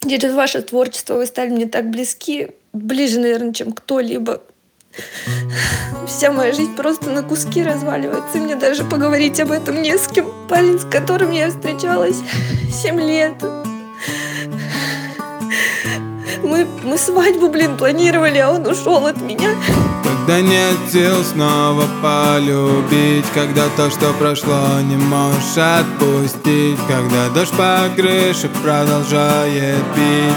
Через ваше творчество вы стали мне так близки, ближе, наверное, чем кто-либо. Вся моя жизнь просто на куски разваливается, и мне даже поговорить об этом не с кем. Парень, с которым я встречалась 7 лет. Мы свадьбу, планировали, а он ушел от меня. Когда нет сил снова полюбить, когда то, что прошло, не можешь отпустить, когда дождь по крыше продолжает бить,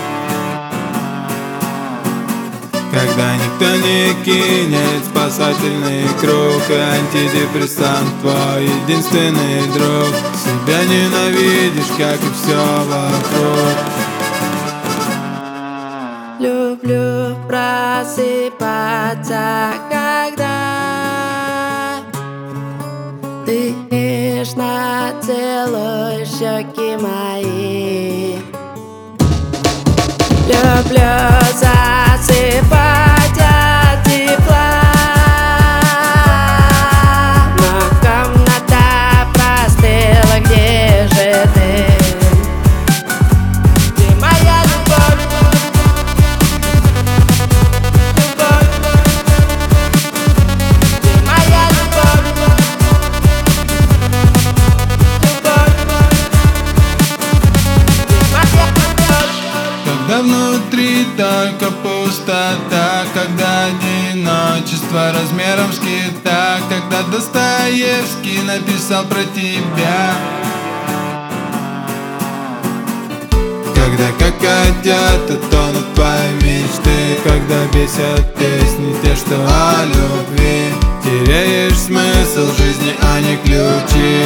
когда никто не кинет спасательный круг, и антидепрессант твой единственный друг. Себя ненавидишь, как и все вокруг. Люблю просыпаться, когда ты нежно целуешь щеки мои. Люблю засыпать от тепла, но комната простыла, где же ты? Ты моя любовь, любовь, ты моя любовь, любовь, ты моя любовь. Когда внутри только пустота, когда одиночество размером с кита, когда Достоевский написал про тебя, когда как котята тонут твои мечты, когда бесят песни те, что о любви, теряешь смысл жизни, а не ключи.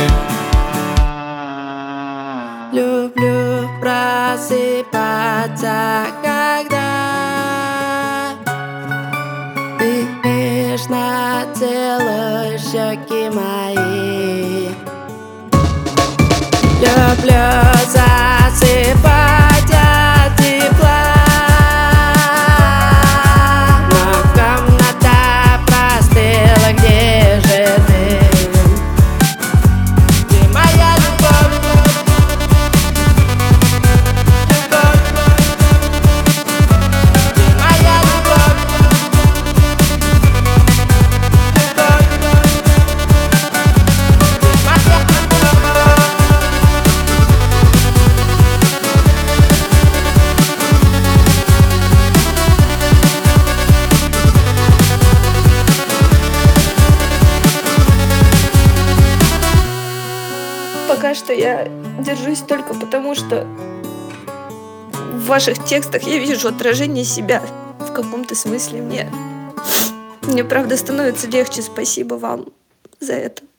Люблю просыпаться, когда ты нежно целуешь щеки мои. Люблю засыпать от тепла, но комната простыла, где же ты? Ты моя любовь, любовь, ты моя любовь, любовь, ты моя любовь. Пока что я держусь только потому, что в ваших текстах я вижу отражение себя в каком-то смысле. Мне правда становится легче. Спасибо вам за это.